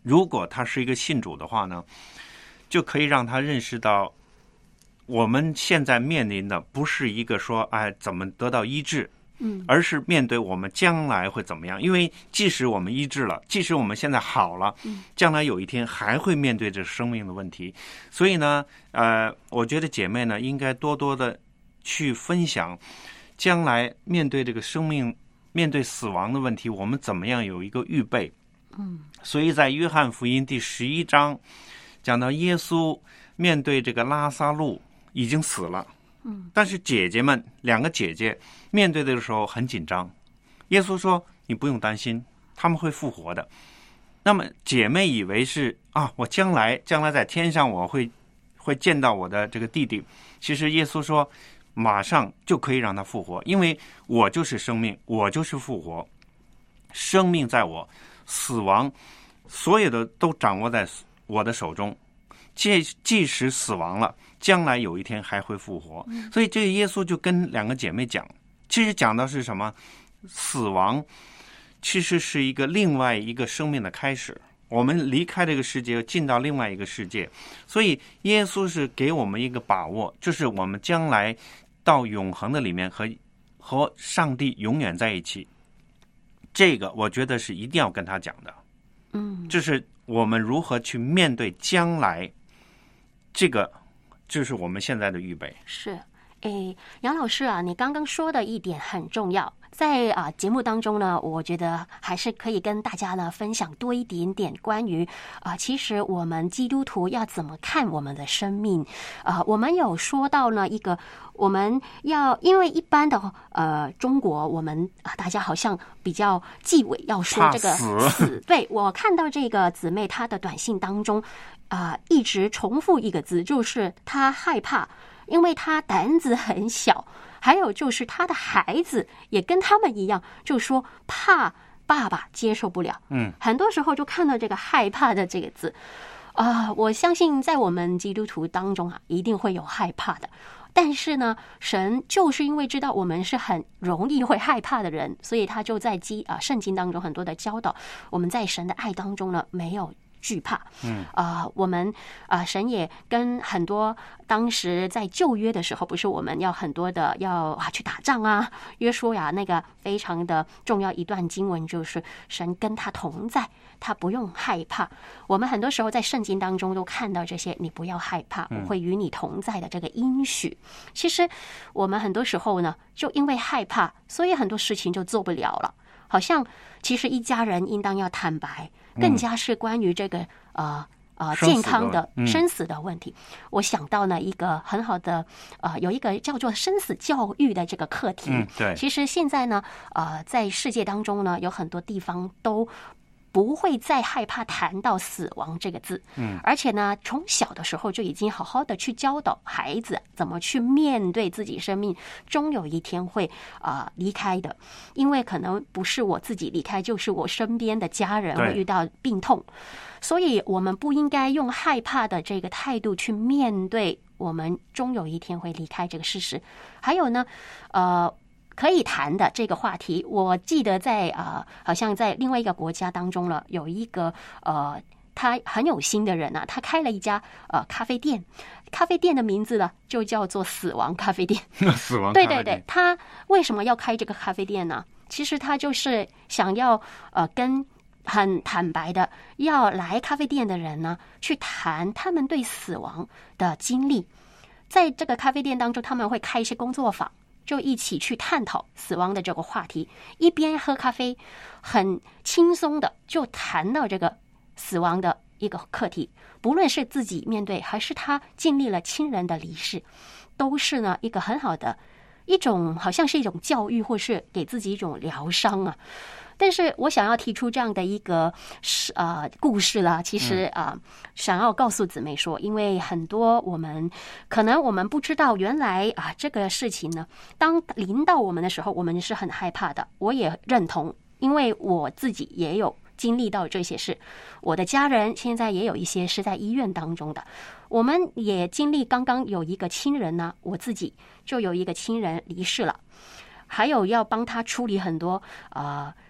如果他是一个信主的话呢，就可以让他认识到，我们现在面临的不是一个说哎怎么得到医治， 嗯， 而是面对我们将来会怎么样。因为即使我们医治了，即使我们现在好了，将来有一天还会面对这生命的问题。所以呢，呃，我觉得姐妹呢应该多多的去分享，将来面对这个生命、面对死亡的问题，我们怎么样有一个预备。 嗯， 所以在约翰福音第十一章讲到耶稣面对这个拉撒路已经死了， 嗯， 但是姐姐们两个姐姐面对的时候很紧张。耶稣说你不用担心，他们会复活的。那么姐妹以为是啊，我将来将来在天上我会会见到我的这个弟弟。其实耶稣说马上就可以让他复活，因为我就是生命，我就是复活，生命在我，死亡所有的都掌握在我的手中。即即使死亡了，将来有一天还会复活。所以这个耶稣就跟两个姐妹讲，其实讲的是什么？死亡其实是一个另外一个生命的开始，我们离开这个世界进到另外一个世界。所以耶稣是给我们一个把握，就是我们将来到永恒的里面和和上帝永远在一起。这个我觉得是一定要跟他讲的。 嗯， 就是我们如何去面对将来，这个就是我们现在的预备。 是，诶，杨老师啊，你刚刚说的一点很重要，在啊节目当中呢，我觉得还是可以跟大家呢分享多一点点关于啊，其实我们基督徒要怎么看我们的生命啊。我们有说到呢一个，我们要因为一般的呃中国，我们啊大家好像比较忌讳要说这个死， 死对，我看到这个姊妹她的短信当中啊、呃、一直重复一个字，就是她害怕。因为他胆子很小，还有就是他的孩子也跟他们一样，就说怕爸爸接受不了。 嗯， 很多时候就看到这个害怕的这个字啊、呃，我相信在我们基督徒当中啊，一定会有害怕的。但是呢，神就是因为知道我们是很容易会害怕的人，所以他就在基啊、呃、圣经当中很多的教导，我们在神的爱当中呢，没有惧怕。 嗯啊、呃，我们啊、呃，神也跟很多当时在旧约的时候，不是我们要很多的要啊去打仗啊，约书亚那个非常的重要一段经文，就是神跟他同在，他不用害怕。我们很多时候在圣经当中都看到这些，你不要害怕，我会与你同在的这个应许。其实我们很多时候呢，就因为害怕，所以很多事情就做不了了。好像其实一家人应当要坦白，更加是关于这个呃呃健康的生死的问题。我想到呢一个很好的呃有一个叫做生死教育的这个课题。 嗯，对。 其实现在呢呃在世界当中呢，有很多地方都不会再害怕谈到死亡这个字， 嗯， 而且呢，从小的时候就已经好好的去教导孩子怎么去面对自己生命终有一天会啊、呃、离开的，因为可能不是我自己离开，就是我身边的家人会遇到病痛，所以我们不应该用害怕的这个态度去面对我们终有一天会离开这个事实。还有呢，呃。可以谈的这个话题，我记得在啊、呃，好像在另外一个国家当中了，有一个呃，他很有心的人啊，他开了一家呃咖啡店，咖啡店的名字呢就叫做死亡咖啡店。 死亡咖啡店。 对对对，他为什么要开这个咖啡店呢？其实他就是想要呃跟很坦白的要来咖啡店的人呢，去谈他们对死亡的经历。在这个咖啡店当中，他们会开一些工作坊。就一起去探讨死亡的这个话题，一边喝咖啡，很轻松的就谈到这个死亡的一个课题。不论是自己面对，还是他经历了亲人的离世，都是呢一个很好的一种，好像是一种教育，或是给自己一种疗伤啊。但是我想要提出这样的一个呃故事啦，其实啊、呃，想要告诉姊妹说，因为很多我们可能我们不知道，原来啊这个事情呢，当临到我们的时候，我们是很害怕的。我也认同，因为我自己也有经历到这些事，我的家人现在也有一些是在医院当中的，我们也经历刚刚有一个亲人呢，我自己就有一个亲人离世了。还有要帮他处理很多呃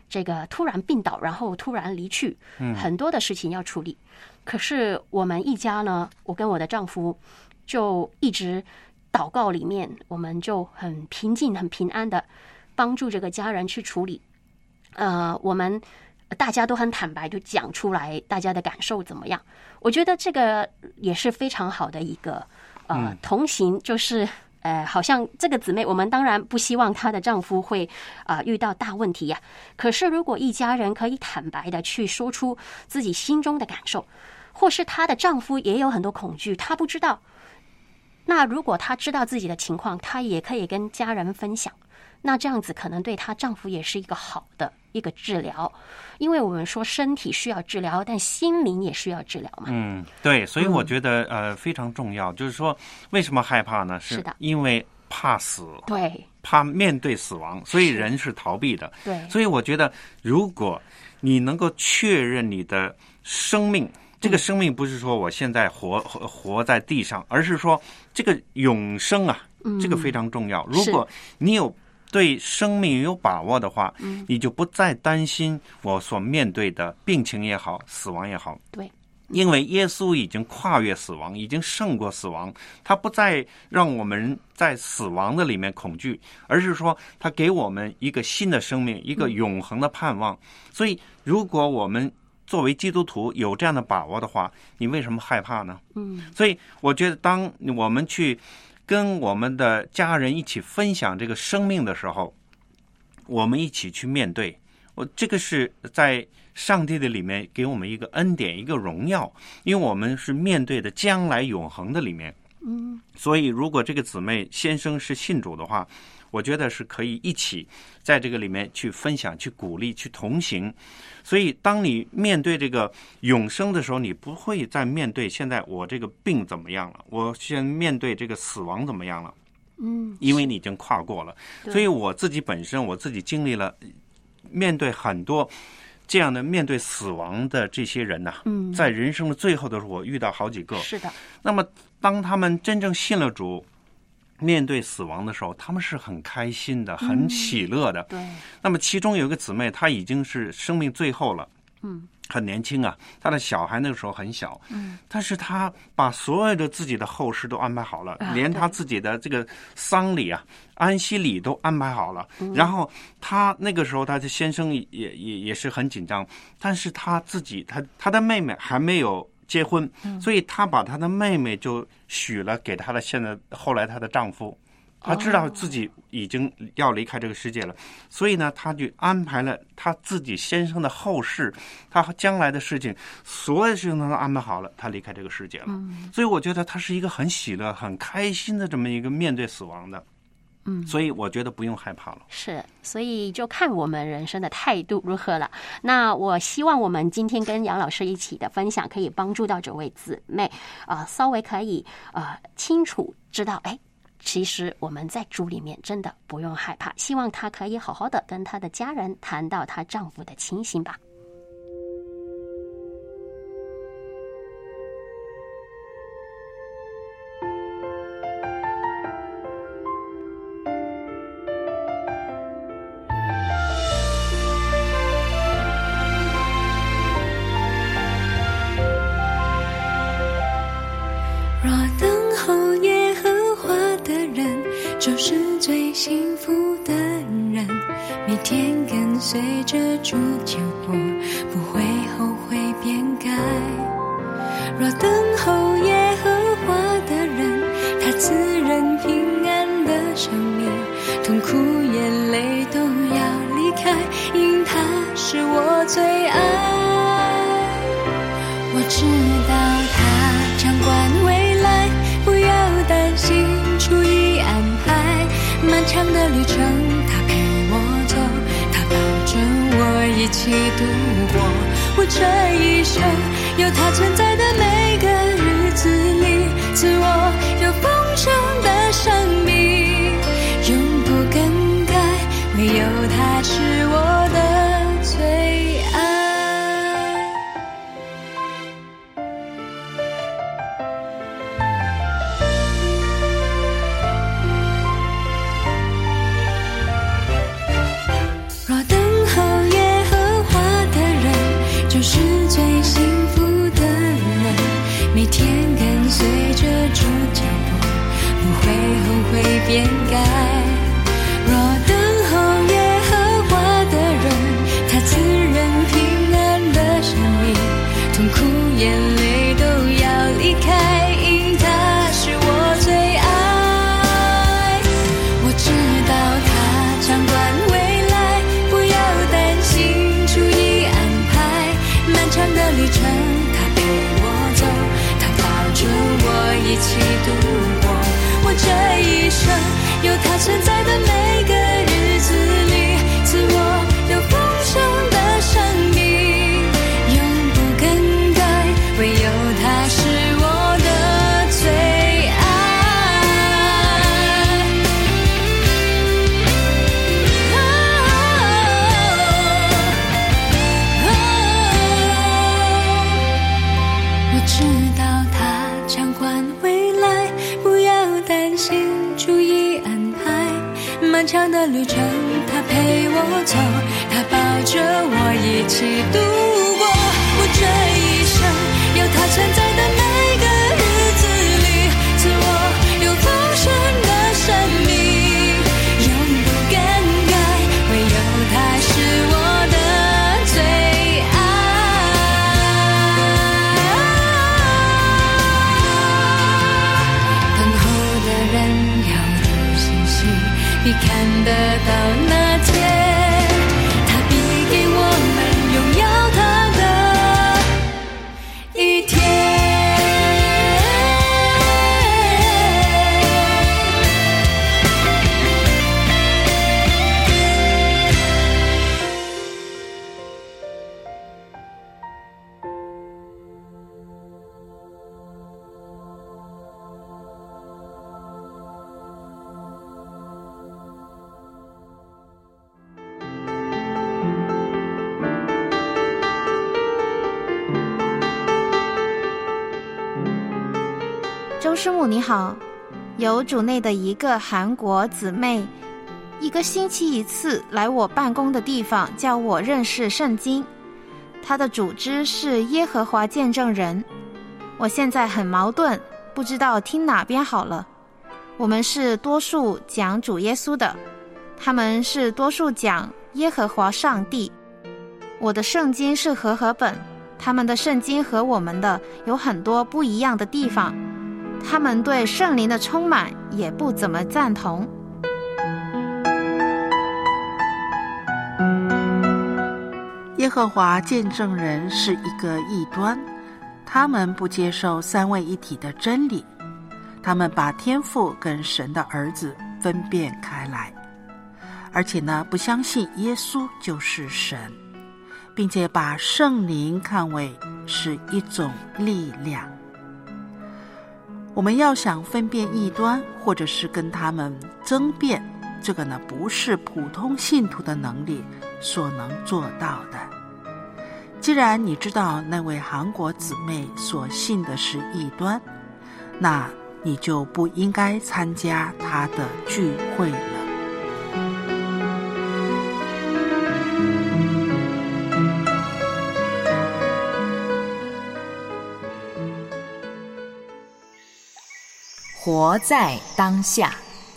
这个突然病倒，然后突然离去，很多的事情要处理。可是我们一家呢，我跟我的丈夫就一直祷告里面，我们就很平静、很平安的帮助这个家人去处理。呃，我们大家都很坦白，就讲出来大家的感受怎么样。我觉得这个也是非常好的一个呃同行，就是呃，好像这个姊妹，我们当然不希望她的丈夫会啊、呃、遇到大问题呀、啊。可是如果一家人可以坦白的去说出自己心中的感受，或是她的丈夫也有很多恐惧，他不知道，那如果她知道自己的情况，她也可以跟家人分享。那这样子可能对她丈夫也是一个好的一个治疗，因为我们说身体需要治疗，但心灵也需要治疗嘛。 嗯，对，所以我觉得、嗯、呃非常重要，就是说为什么害怕呢？ 是的， 因为怕死， 对， 怕面对死亡，所以人是逃避的。 对， 所以我觉得如果你能够确认你的生命，这个生命不是说我现在活活活在地上，而是说这个永生啊， 嗯、 这个非常重要。如果你有对生命有把握的话， 嗯， 你就不再担心我所面对的病情也好，死亡也好。 对， 因为耶稣已经跨越死亡，已经胜过死亡，他不再让我们在死亡的里面恐惧，而是说他给我们一个新的生命，一个永恒的盼望。嗯、所以如果我们作为基督徒有这样的把握的话，你为什么害怕呢？ 嗯， 所以我觉得当我们去跟我们的家人一起分享这个生命的时候，我们一起去面对，我这个是在上帝的里面给我们一个恩典，一个荣耀，因为我们是面对的将来永恒的里面。 嗯， 所以如果这个姊妹先生是信主的话，我觉得是可以一起在这个里面去分享、去鼓励、去同行。所以当你面对这个永生的时候，你不会再面对现在我这个病怎么样了，我先面对这个死亡怎么样了。 嗯， 因为你已经跨过了。所以我自己本身我自己经历了面对很多这样的面对死亡的这些人呐、啊， 嗯， 在人生的最后的时候，我遇到好几个。 是的。 那么当他们真正信了主，面对死亡的时候，他们是很开心的，很喜乐的。 嗯、对。 那么其中有一个姊妹，她已经是生命最后了， 嗯， 很年轻啊，她的小孩那个时候很小， 嗯， 但是她把所有的自己的后事都安排好了， 啊、 连她自己的这个丧礼啊、安息礼都安排好了。 嗯、 然后她那个时候，她的先生也也也是很紧张，但是她自己，她她的妹妹还没有结婚，所以她把她的妹妹就许了给她的现在后来她的丈夫。她知道自己已经要离开这个世界了，哦、所以呢，她就安排了她自己先生的后事，她将来的事情，所有事情都安排好了，她离开这个世界了。 嗯、 所以我觉得她是一个很喜乐、很开心的这么一个面对死亡的。 嗯， 所以我觉得不用害怕了。 是，所以就看我们人生的态度如何了。那我希望我们今天跟杨老师一起的分享，可以帮助到这位姊妹啊、呃，稍微可以呃清楚知道，哎，其实我们在主里面真的不用害怕。希望她可以好好的跟她的家人谈到她丈夫的情形吧。 就是最幸福的人，每天跟随着主脚步，不会后悔变改。若等候耶和华的人，他赐人平安的生命，痛苦眼泪都要离开，因他是我最爱。我知道他掌管未来，不要担心，主意安排漫长的旅程，他陪我走，他保证我一起度过。我这一生有他存在的每个日子里，赐我有丰盛的生命，永不更改，唯有他是我的最爱。若等候耶不会后悔变改。若等候耶和华的人，他赐人平安的生命，痛苦眼泪都要离开，因他是我最爱。我知道他掌管未来，不要担心，注意安排。漫长的旅程他陪我走，他抱着我一起度过。我这一生有他存在的每个日子里，赐我有丰盛的生命，永不更改，唯有他是我的最爱。我知道他掌管未来，不要担心，注意安排。漫长的旅程他陪我走，他抱着我一起度过。我这一生有他存在的每个日子里，赐我有丰盛的生命，永不更改，唯有他是我的最爱。等候的人要有信心，必看得到那天，他必给我们荣耀他的一天。 周师母你好，有主内的一个韩国姊妹，一个星期一次来我办公的地方，叫我认识圣经。她的组织是耶和华见证人。我现在很矛盾，不知道听哪边好了。我们是多数讲主耶稣的，他们是多数讲耶和华上帝。我的圣经是和合本，他们的圣经和我们的有很多不一样的地方。他们对圣灵的充满也不怎么赞同。 耶和华见证人是一个异端，他们不接受三位一体的真理，他们把天父跟神的儿子分辨开来，而且呢，不相信耶稣就是神，并且把圣灵看为是一种力量。我们要想分辨异端，或者是跟他们争辩，这个呢不是普通信徒的能力所能做到的。既然你知道那位韩国姊妹所信的是异端，那你就不应该参加她的聚会了。 活在当下。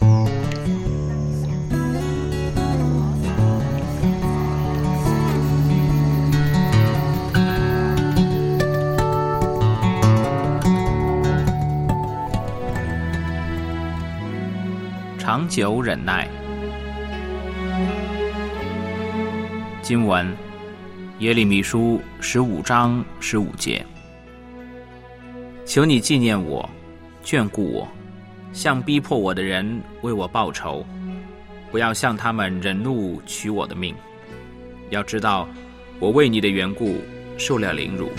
长久忍耐。经文：耶利米书十五章十五节。求你纪念我，眷顾我，向逼迫我的人为我报仇，不要向他们忍怒取我的命。要知道，我为你的缘故受了凌辱。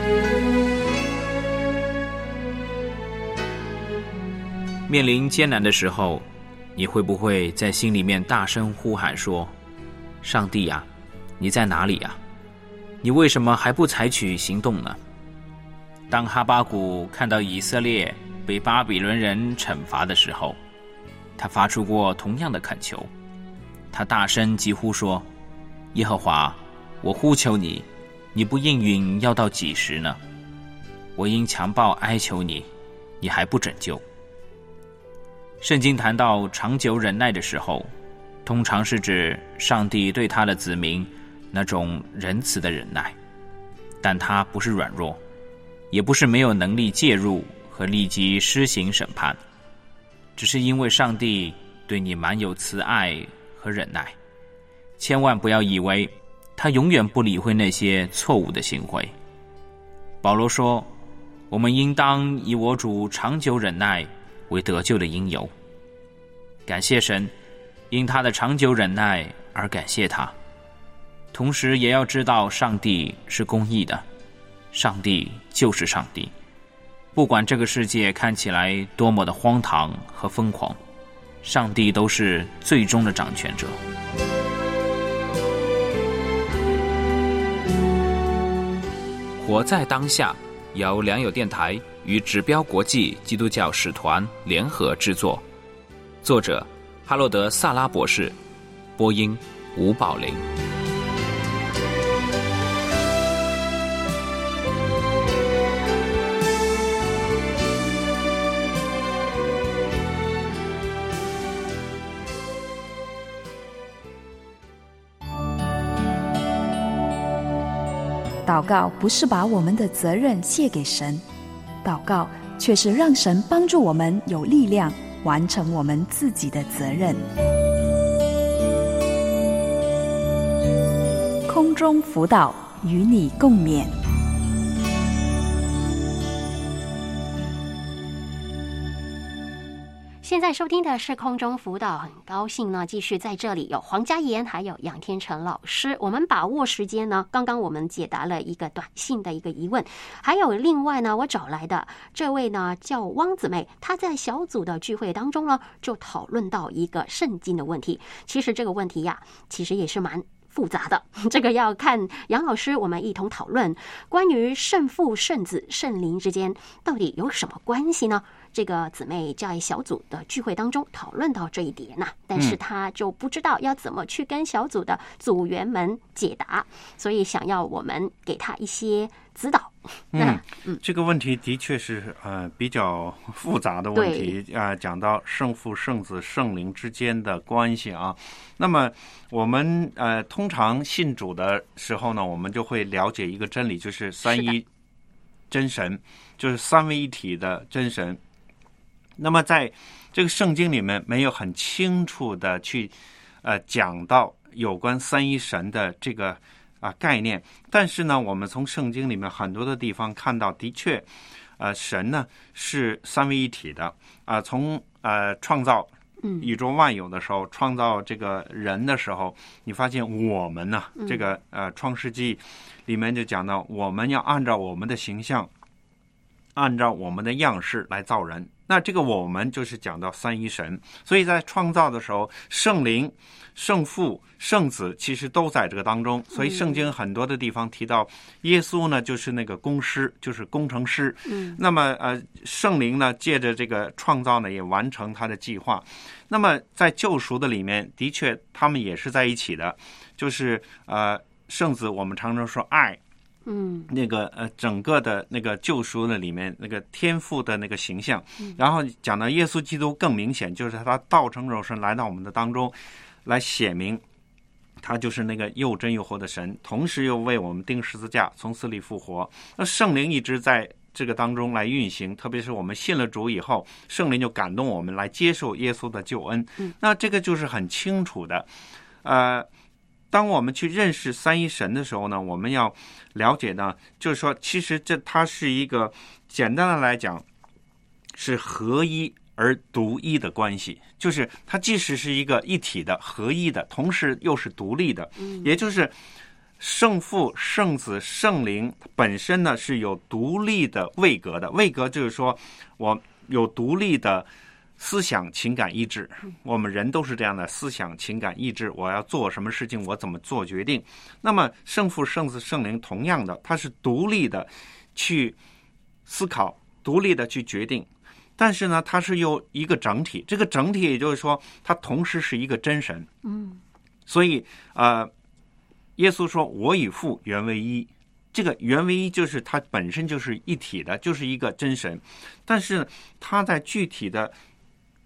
面临艰难的时候，你会不会在心里面大声呼喊说：上帝啊，你在哪里啊？你为什么还不采取行动呢？当哈巴谷看到以色列被巴比伦人惩罚的时候，他发出过同样的恳求。他大声疾呼说：耶和华，我呼求你，你不应允要到几时呢？我因强暴哀求你，你还不拯救。 圣经谈到长久忍耐的时候，通常是指上帝对他的子民那种仁慈的忍耐，但他不是软弱，也不是没有能力介入和立即施行审判，只是因为上帝对你满有慈爱和忍耐。千万不要以为他永远不理会那些错误的行为。保罗说，我们应当以我主长久忍耐为得救的因由。感谢神，因他的长久忍耐而感谢他，同时也要知道上帝是公义的，上帝就是上帝，不管这个世界看起来多么的荒唐和疯狂，上帝都是最终的掌权者。活在当下由良友电台与指标国际基督教使团联合制作，作者哈洛德·萨拉博士，播音吴宝林。 祷告不是把我们的责任卸给神，祷告却是让神帮助我们有力量完成我们自己的责任。空中辅导，与你共勉。 现在收听的是空中辅导，很高兴呢，继续在这里有黄嘉妍还有杨天成老师。我们把握时间呢，刚刚我们解答了一个短信的一个疑问，还有另外呢，我找来的这位呢叫汪姊妹，她在小组的聚会当中呢，就讨论到一个圣经的问题。其实这个问题呀，其实也是蛮复杂的，这个要看杨老师我们一同讨论关于圣父、圣子、圣灵之间到底有什么关系呢？这个姊妹在小组的聚会当中讨论到这一点呐、啊，但是她就不知道要怎么去跟小组的组员们解答，所以想要我们给她一些指导。 嗯，嗯这个问题的确是呃比较复杂的问题啊、呃，讲到圣父、圣子、圣灵之间的关系啊。那么我们呃通常信主的时候呢，我们就会了解一个真理，就是三一真神，就是三位一体的真神。那么在这个圣经里面没有很清楚的去呃讲到有关三一神的这个啊概念，但是呢我们从圣经里面很多的地方看到，的确呃神呢是三位一体的啊、呃、从呃创造宇宙万有的时候，创造这个人的时候，你发现我们呢、啊、这个呃创世纪里面就讲到，我们要按照我们的形象，按照我们的样式来造人。那这个我们就是讲到三一神，所以在创造的时候，圣灵、圣父、圣子其实都在这个当中。所以圣经很多的地方提到耶稣呢，就是那个工师，就是工程师。嗯，那么呃，圣灵呢，借着这个创造呢，也完成他的计划。那么在救赎的里面，的确他们也是在一起的，就是呃，圣子我们常常说爱。嗯，那个呃，整个的那个救赎的里面，那个天父的那个形象，嗯、然后讲到耶稣基督更明显，就是他道成肉身来到我们的当中，来显明他就是那个又真又活的神，同时又为我们钉十字架，从死里复活。那圣灵一直在这个当中来运行，特别是我们信了主以后，圣灵就感动我们来接受耶稣的救恩。嗯，那这个就是很清楚的，呃。当我们去认识三一神的时候呢，我们要了解呢，就是说，其实这它是一个简单的来讲，是合一而独一的关系，就是它即使是一个一体的、合一的，同时又是独立的，也就是圣父、圣子、圣灵本身呢是有独立的位格的。位格就是说，我有独立的思想、情感、意志，我们人都是这样的，思想、情感、意志，我要做什么事情，我怎么做决定。那么圣父、圣子、圣灵同样的，它是独立的去思考，独立的去决定，但是呢，它是有一个整体，这个整体也就是说，它同时是一个真神。嗯，所以呃，耶稣说我与父原为一，这个原为一就是它本身就是一体的，就是一个真神，但是它在具体的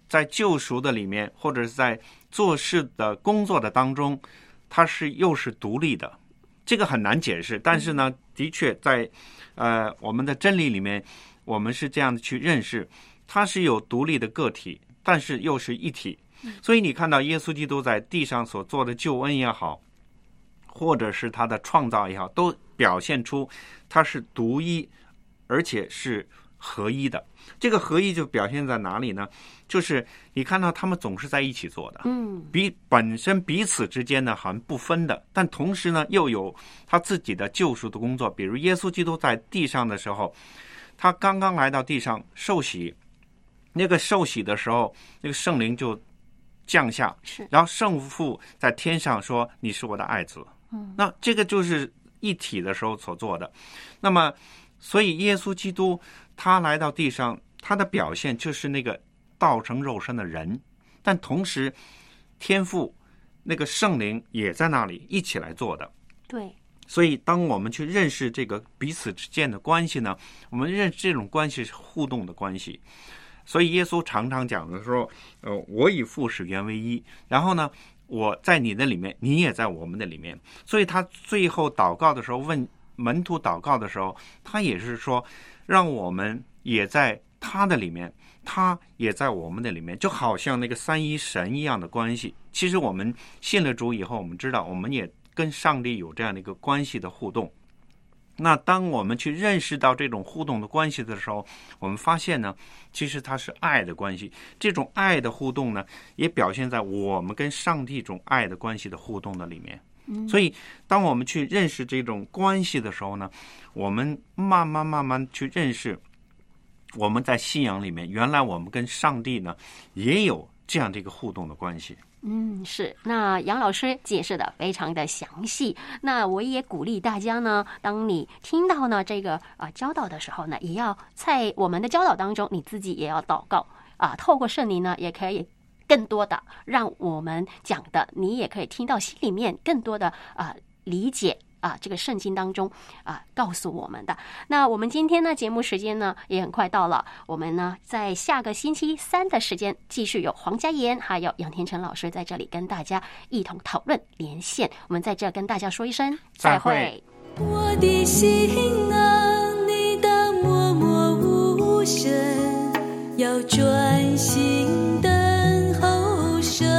在救赎的里面，或者是在做事的工作的当中，他是又是独立的，这个很难解释。但是呢，的确在呃我们的真理里面，我们是这样的去认识，他是有独立的个体，但是又是一体。所以你看到耶稣基督在地上所做的救恩也好，或者是他的创造也好，都表现出他是独一，而且是合一的。这个合一就表现在哪里呢？就是你看到他们总是在一起做的， 嗯， 比本身彼此之间呢好像不分的，但同时呢又有他自己的救赎的工作。比如耶稣基督在地上的时候，他刚刚来到地上受洗，那个受洗的时候，那个圣灵就降下，然后圣父在天上说：“你是我的爱子。”嗯，那这个就是一体的时候所做的。那么，所以耶稣基督他来到地上，他的表现就是那个道成肉身的人，但同时天父那个圣灵也在那里一起来做的。 对。 所以当我们去认识这个彼此之间的关系呢，我们认识这种关系是互动的关系。所以耶稣常常讲的说，呃，我与父是原为一，然后呢，我在你的里面，你也在我们的里面。所以他最后祷告的时候，问门徒祷告的时候，他也是说，让我们也在他的里面，他也在我们的里面，就好像那个三一神一样的关系。其实我们信了主以后，我们知道我们也跟上帝有这样的一个关系的互动。那当我们去认识到这种互动的关系的时候，我们发现呢，其实它是爱的关系。这种爱的互动呢，也表现在我们跟上帝这种爱的关系的互动的里面。嗯，所以当我们去认识这种关系的时候呢，我们慢慢慢慢去认识，我们在信仰里面，原来我们跟上帝呢也有这样的一个互动的关系。 嗯，是。那杨老师解释的非常的详细。那我也鼓励大家呢，当你听到呢这个呃教导的时候呢，也要在我们的教导当中，你自己也要祷告啊、呃，透过圣灵呢，也可以更多的让我们讲的，你也可以听到心里面更多的啊、呃、理解。啊，这个圣经当中啊告诉我们的。那我们今天呢节目时间呢也很快到了，我们呢在下个星期三的时间继续有黄嘉妍还有杨天成老师在这里跟大家一同讨论连线。我们在这跟大家说一声再会。 我的心啊，你当默默无声，要专心等候神。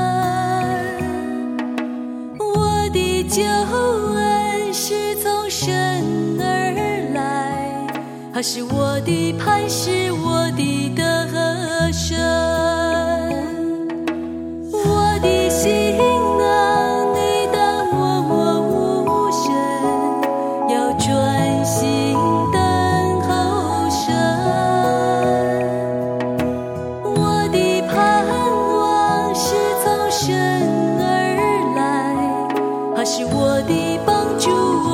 我的救是从神而来，他是我的磐石，我的得胜。我的心啊，你当默默无声，要专心等候神。我的盼望是从神而来，他是我的帮助。